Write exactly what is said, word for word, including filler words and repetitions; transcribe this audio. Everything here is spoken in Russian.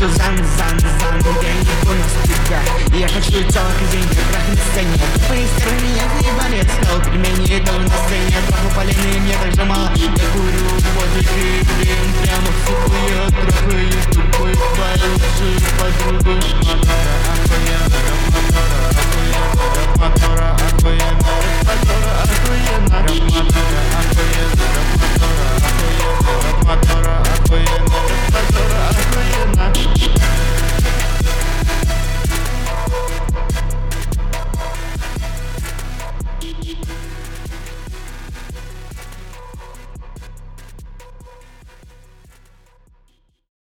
хочу зан, зан, зан, я не понял тебя. Я хочу телок и деньги, крах на сцене. По стороне я ебанец, стал пельмени, это